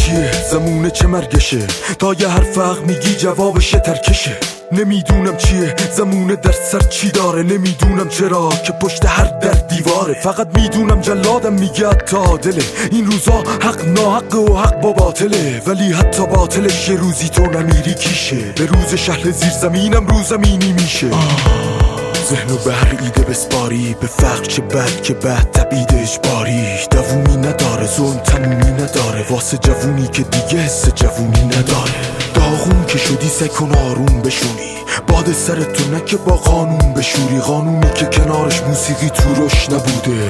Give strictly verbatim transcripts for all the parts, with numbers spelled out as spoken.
چیه، زمونه چه مرگشه، تا یه حرف حق میگی جوابش ترکشه. نمیدونم چیه، زمونه در سر چی داره، نمیدونم چرا که پشت هر در دیواره. فقط میدونم جلادم میگه حتی عادله، این روزا حق ناحق و حق با باطله، ولی حتی باطلش یه روزی تو نمیری کیشه. به روز شهر زیر زمینم رو زمینی میشه. ذهنو به هر ایده بسپاری، به فقر چه بد که بد تبعید اجباری. دوومی نداره، ظلم تمومی نداره، واسه جوونی که دیگه حس جوونی نداره. داغون که شدی سکن آروم بشونی، باد سر تو نکه با قانون بشوری. قانونی که کنارش موسیقی تو روش نبوده،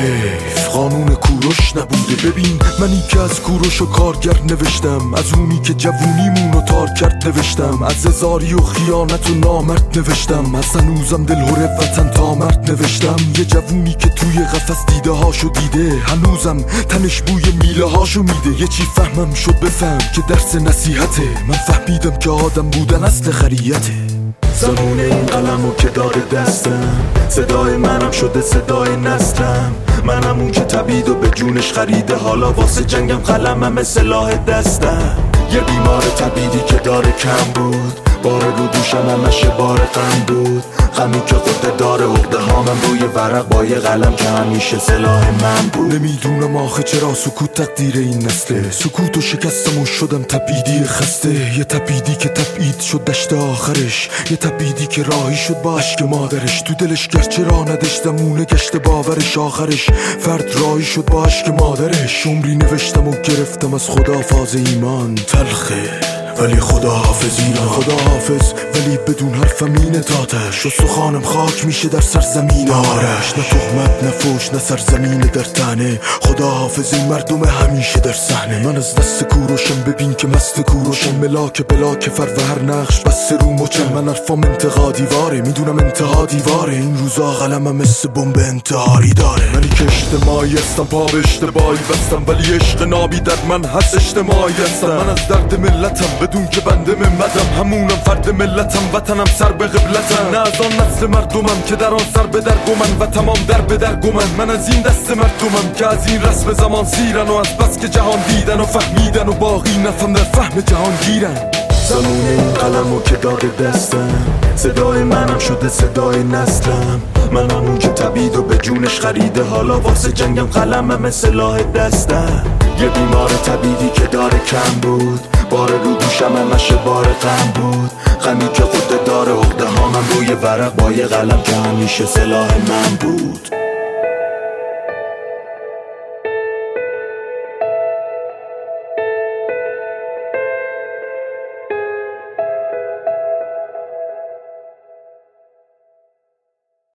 حیف قانون کوروش نبوده. ببین منی که از کوروش و کارگر نوشتم، از اونی که جوونیمونو تار کرد نوشتم، از ازاری و خیانت و نامرد نوشتم، از هنوزم دلهور وطن تا مرد نوشتم. یه جوونی که توی قفس دیده هاشو دیده، هنوزم تنش بوی میله هاشو میده. یه چی فهمم شد بفهم که درس نصیحته، من فهمیدم که آدم بودن اصل خریته. زمان این قلمو که داره دستم، صدای منم شده صدای نسلم. منم اون که تبید و به جونش خریده، حالا واسه جنگم قلمم سلاح دستم. یه بیمار تبیدی که داره کم بود، بار رو دوشم همش بار غم بود. غمی که خود داره عقده هامم روی ورق با یه قلم که همیشه سلاح من بود. نمیدونم آخه چرا سکوت تقدیر این نسله، سکوت و شکستم و شدم تبیدی خسته. یه تبیدی که تبعید شد دشت آخرش، یه تبیدی که راهی شد با عشق مادرش. تو دلش گرچه را نداشت زمونه گشت باورش، آخرش فرد راهی شد با عشق مادرش. عمری نوشتم و گرفتم از خدا فاز ایمان، تلخه ولی خدا حافظ ایران. خدا حافظ ولی بدون حرفم این تاتش، و سخانم خاک میشه در سرزمین آرش. نه تهمت نه فوش نه سرزمین در تنه، خدا حافظ این مردم همیشه در صحنه. من از دست کوروشم ببین که مست کوروشم، ملاک بلاک فر و هر نقش بس رو مچم. من حرفام انتقا دیواره، میدونم انتها دیواره، این روزا قلمم مثل بمب انتحاری داره. منی که اجتماعی هستم، پا به اشتباهی بستم، ولی عشق نابی در من هست اجتماعی هستم. من از درد ملتم بدون که بنده ممدم، همونم فرد ملتم، وطنم سر به قبلتم. نه از آن نسل مردمم که در آن سر به در گمن و تمام در به در گمن. من از این دست مردمم که از این رسم زمان سیرن، و از بس که جهان دیدن و فهمیدن و باقی نفهم در فهم جهان گیرن. زمان این قلمو که داده دستم، صدای منم شده صدای نسلم. من همون که تبید و به جونش خریده، حالا واسه جنگم قلمم سلاح دستم. یه بیمار تبیدی که داره کم بود، بار رو دوشم همش بار غم بود. غمی که خود داره عقده هامم روی ورق با یه قلم که همیشه سلاح من بود.